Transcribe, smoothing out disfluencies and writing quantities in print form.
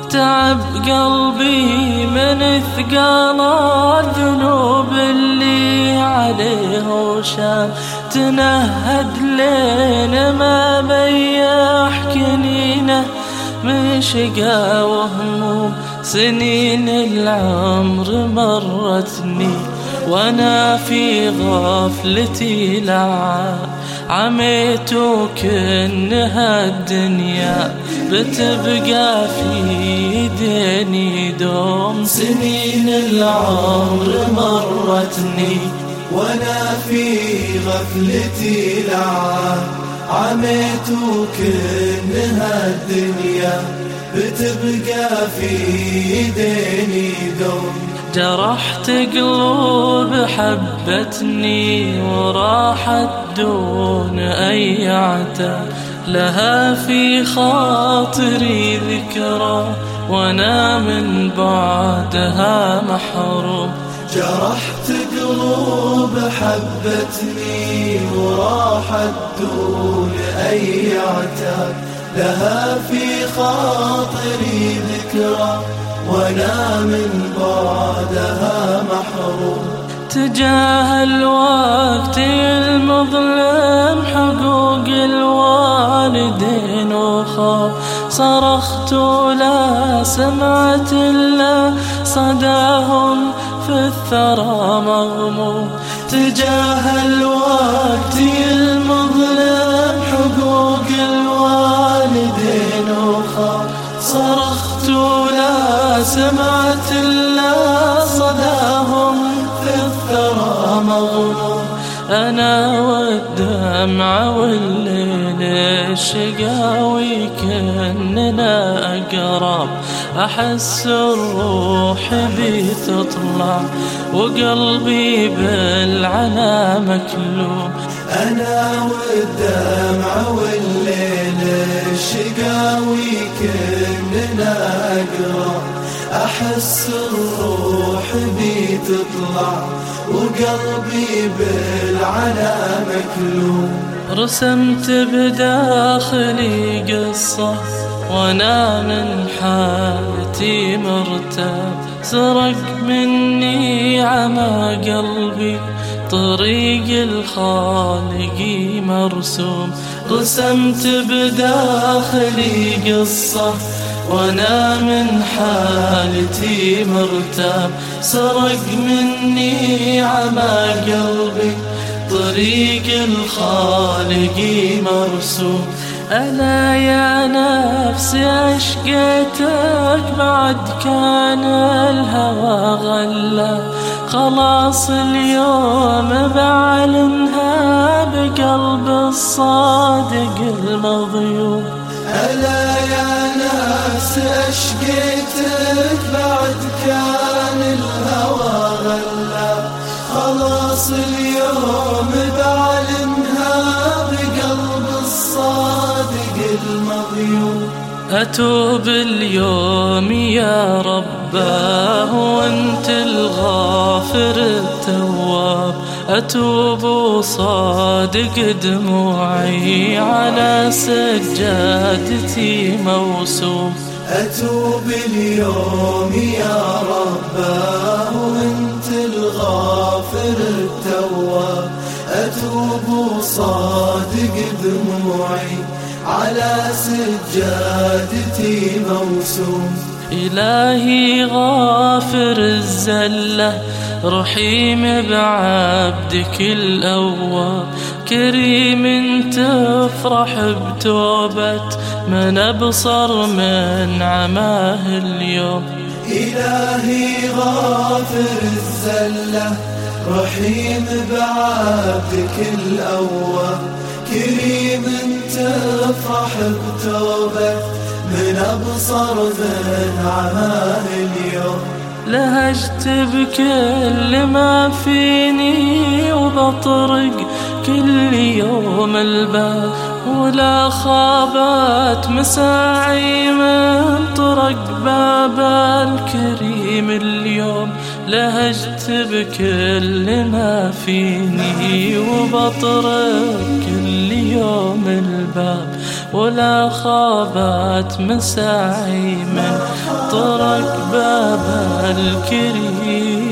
تعب قلبي من ثقال الذنوب اللي عليه وشام، تنهد لين ما بيح كنينه من شقا وهموم. سنين العمر مرتني وانا في غفلتي عميت وكأنها الدنيا بتبقى في ديني دوم. سنين العمر مرتني وانا في غفلتي عميت وكأنها الدنيا بتبقى في ديني دوم. جرحت قلوب حبتني وراحت دون أي عتاب، لها في خاطري ذكرى وانا من بعدها محروم. جرحت قلوب حبتني وراحت دون أي عتاب، لها في خاطري ذكرى وانا من بعدها محروم. تجاه الوقت المظلم حقوق الوالدين وخاف، صرخت لا سمعت إلا صداهم في الثرى مغموم. تجاه الوقت المظلم حقوق الوالدين وخاف، صرخت لا سمعت إلا صداهم في الثرى مغموم. أنا والدمع والليل الشقاوي كأننا أقرب، أحس الروح بي تطلع وقلبي بالعنا مكلوم. أنا والدمع والليل الشقاوي كأننا أقرب، أحس الروح بي تطلع وقلبي بالعنا مكلوم. رسمت بداخلي قصة وانا من حالتي مرتاب، سرق مني عمى قلبي طريق الخالق مرسوم. رسمت بداخلي قصة وانا من حالتي مرتاب، سرق مني عمى قلبي طريق الخالق مرسوم. ألا يا نفسي أشقيتك بعد كان الهوى غلا، خلاص اليوم بعلنها بقلب الصادق المظيوم. ألا يا ناس أشقيتك بعد كان الهوى غلا، خلاص اليوم بعلنها بقلب الصادق المظيوم. أتوب اليوم يا رباه وانت الغافر التواب، أتوب صادق دموعي على سجادتي موسوم. أتوب اليوم يا رباه وانت الغافر التواب، أتوب صادق دموعي على سجادتي موسوم. إلهي غافر الزلة رحيم بعبدك الأواب، كريم تفرح بتوبة من أبصر من عماه اليوم. إلهي غافر الزلة رحيم بعبدك الأواب، كريم تفرح بتوبة من أبصر من عماه اليوم. لهجت بكل ما فيني وبطرق كل يوم الباب، ولا خابت مساعي من طرق باب الكريم اليوم. لهجت بكل ما فيني وبطرق كل يوم الباب، ولا خابت مساعي من طرق باب الكريم.